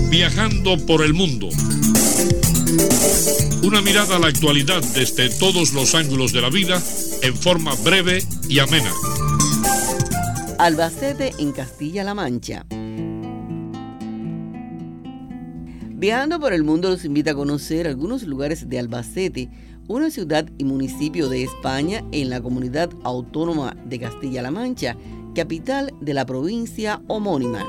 Viajando por el mundo. Una mirada a la actualidad desde todos los ángulos de la vida en forma breve y amena. Albacete en Castilla-La Mancha. Viajando por el mundo los invita a conocer algunos lugares de Albacete, una ciudad y municipio de España en la comunidad autónoma de Castilla-La Mancha, capital de la provincia homónima.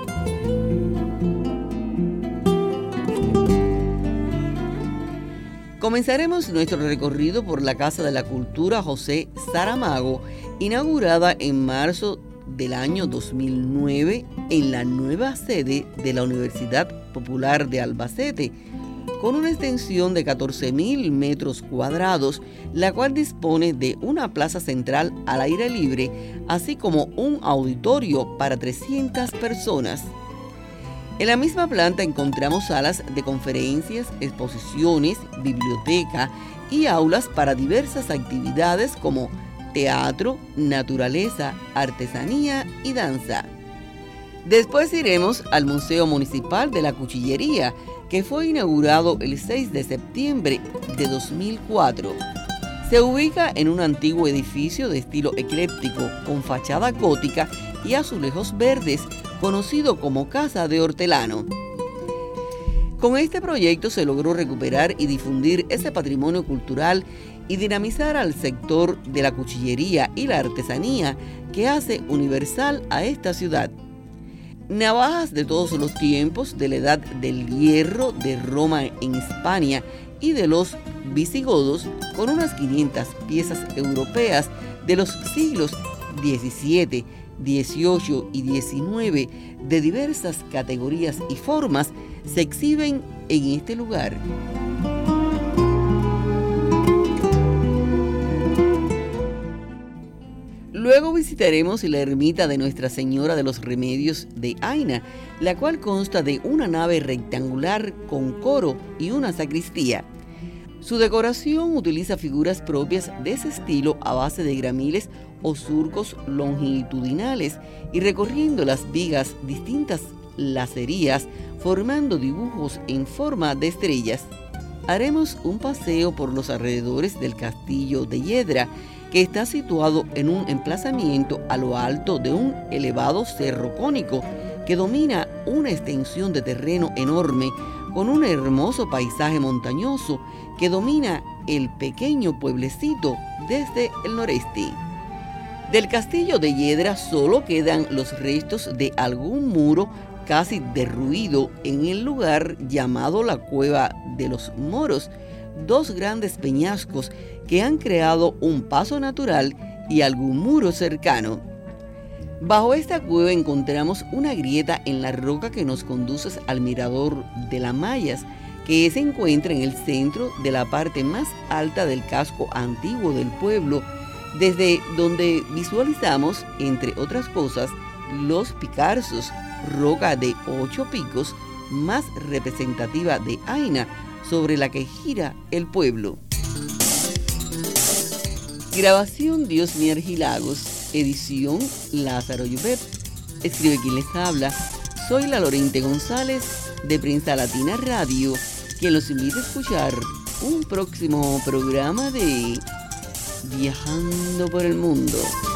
Comenzaremos nuestro recorrido por la Casa de la Cultura José Saramago, inaugurada en marzo del año 2009 en la nueva sede de la Universidad Popular de Albacete, con una extensión de 14.000 metros cuadrados, la cual dispone de una plaza central al aire libre, así como un auditorio para 300 personas. En la misma planta encontramos salas de conferencias, exposiciones, biblioteca y aulas para diversas actividades como teatro, naturaleza, artesanía y danza. Después iremos al Museo Municipal de la Cuchillería, que fue inaugurado el 6 de septiembre de 2004. Se ubica en un antiguo edificio de estilo ecléctico con fachada gótica y azulejos verdes, conocido como Casa de Hortelano. Con este proyecto se logró recuperar y difundir ese patrimonio cultural y dinamizar al sector de la cuchillería y la artesanía que hace universal a esta ciudad. Navajas de todos los tiempos, de la edad del hierro, de Roma en Hispania y de los visigodos, con unas 500 piezas europeas de los siglos XVII, XVIII y XIX de diversas categorías y formas se exhiben en este lugar. Luego visitaremos la ermita de Nuestra Señora de los Remedios de Aina, la cual consta de una nave rectangular con coro y una sacristía. Su decoración utiliza figuras propias de ese estilo a base de gramiles o surcos longitudinales y recorriendo las vigas distintas lacerías formando dibujos en forma de estrellas. Haremos un paseo por los alrededores del castillo de Yedra, que está situado en un emplazamiento a lo alto de un elevado cerro cónico que domina una extensión de terreno enorme con un hermoso paisaje montañoso que domina el pequeño pueblecito desde el noreste. Del castillo de Yedra solo quedan los restos de algún muro casi derruido en el lugar llamado la Cueva de los Moros, dos grandes peñascos que han creado un paso natural y algún muro cercano. Bajo esta cueva encontramos una grieta en la roca que nos conduce al mirador de las Mayas, que se encuentra en el centro de la parte más alta del casco antiguo del pueblo, desde donde visualizamos, entre otras cosas, los Picarzos, roca de 8 picos, más representativa de Aina, sobre la que gira el pueblo. Grabación Diosmi Argilagos, edición Lázaro Llobet. Escribe quien les habla. Soy la Lorente González de Prensa Latina Radio, quien los invita a escuchar un próximo programa de Viajando por el Mundo.